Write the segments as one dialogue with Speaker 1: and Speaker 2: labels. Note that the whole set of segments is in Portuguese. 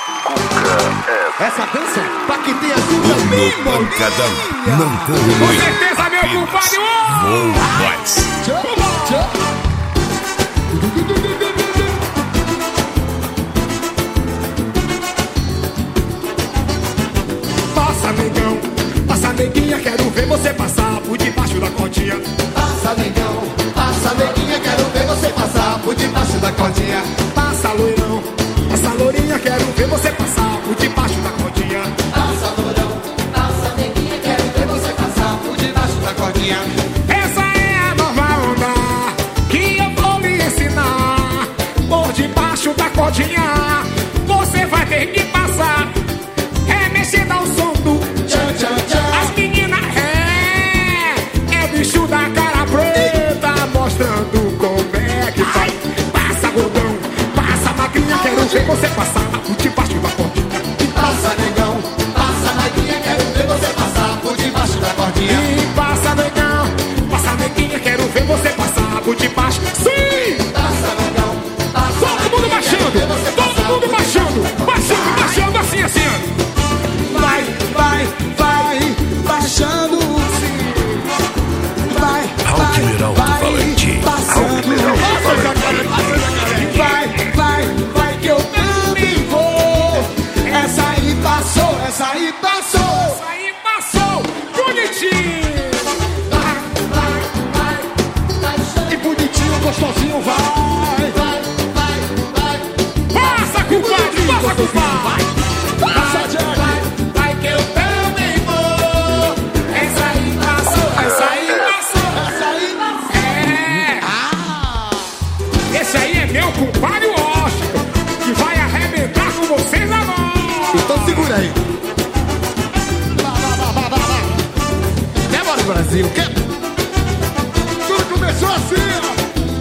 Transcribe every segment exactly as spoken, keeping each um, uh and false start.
Speaker 1: Essa dança pra que tem ajuda bem
Speaker 2: pancadão, não corre
Speaker 3: Com
Speaker 2: muito.
Speaker 3: certeza, meu compadre!
Speaker 2: Vou mais.
Speaker 3: Passa, negão, passa, neguinha, quero ver você passar por debaixo da cordinha.
Speaker 1: Passa, negão, passa, neguinha, quero ver você passar por debaixo da cordinha.
Speaker 3: Passa, loirão, passa, lourinha, quero ver você passar por debaixo da cordinha.
Speaker 1: Passa, loirão, passa, neguinha, quero ver você passar por debaixo da cordinha.
Speaker 3: Essa é a nova onda que eu vou lhe ensinar. Por debaixo da cordinha você vai ter que passar, remexendo ao som do
Speaker 1: Tchan, tchan, tchan.
Speaker 3: as meninas. É, é bicho da cara preta, mostrando como é que faz. Passa, gordão, passa, magrinha, quero ver você passar por debaixo da cordinha.
Speaker 1: Passa, negão, passa, neguinha, quero ver você passar por debaixo da cordinha.
Speaker 3: E passa, negão, passa, neguinha, quero ver você passar por debaixo. Sim!
Speaker 1: Passa, negão, passa,
Speaker 3: Todo mundo
Speaker 1: neguinha, quero ver você
Speaker 3: baixando, todo
Speaker 1: passar
Speaker 3: mundo
Speaker 1: por
Speaker 3: baixando, baixando, baixando, assim, assim, ó.
Speaker 1: Vai, vai, vai, baixando sim. Vai,
Speaker 2: Alto Miralto Valente.
Speaker 1: passando. Vai, vai, vai que eu também vou. Essa aí passou, essa aí passou.
Speaker 3: Aí passou, bonitinho.
Speaker 1: Vai, vai, vai, baixando.
Speaker 3: E bonitinho, gostosinho, vai.
Speaker 1: Vai, vai, vai,
Speaker 3: Passa, compadre, passa, compadre.
Speaker 1: passa, Jack.
Speaker 3: Vai, vai que eu também vou. Essa aí passou, essa aí passou.
Speaker 1: Essa aí passou.
Speaker 3: É, esse aí é meu compadre Washington, que vai arrebentar com vocês agora.
Speaker 1: Então segura aí. Vá, vá, vá, vá, vá, vá. Demora, Brasil. Quer? Tudo começou assim, ó.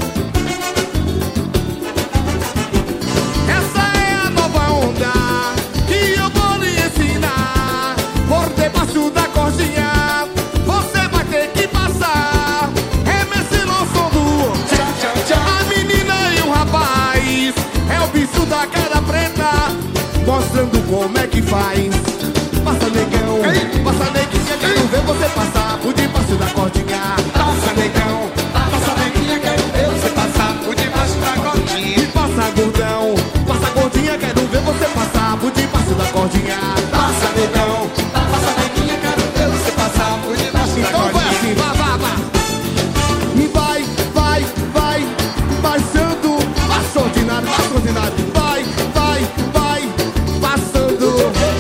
Speaker 1: Essa é a nova onda que eu vou lhe ensinar. Por debaixo da cordinha você vai ter que passar, remexendo ao som do tchan, tchan, tchan. A menina e o rapaz é o bicho da cara preta, mostrando como é que faz. Passa, negão, passa, neguinha, quero ver você passar por debaixo da cordinha. Passa, negão, passa, neguinha, quero ver você passar por debaixo da cordinha. E passa, gordão, passa, gordinha, quero ver você passar por debaixo da cordinha. Passa, negão, passa, neguinha, quero ver você passar por debaixo da cordinha. Então vai assim, vá, vá, vá. E vai, vai, vai, passando, passa ordinário, passa ordinário. Vai, vai, vai, passando.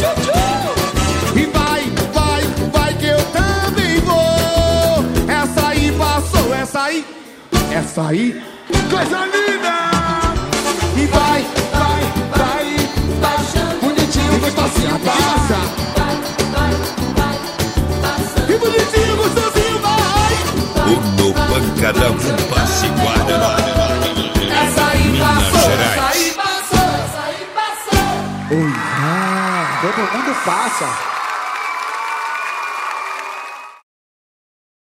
Speaker 1: E vai, vai, vai que eu também vou. Essa aí passou, essa aí, essa aí, coisa linda. E vai, vai, vai, baixando. Bonitinho, gostosinho, passa. E bonitinho, gostosinho, vai.
Speaker 2: O no pancadão, passe guarda.
Speaker 1: Essa aí
Speaker 2: Minas
Speaker 1: passou,
Speaker 2: Gerais.
Speaker 1: essa aí passou, essa aí passou.
Speaker 4: Oi, ah, todo mundo passa.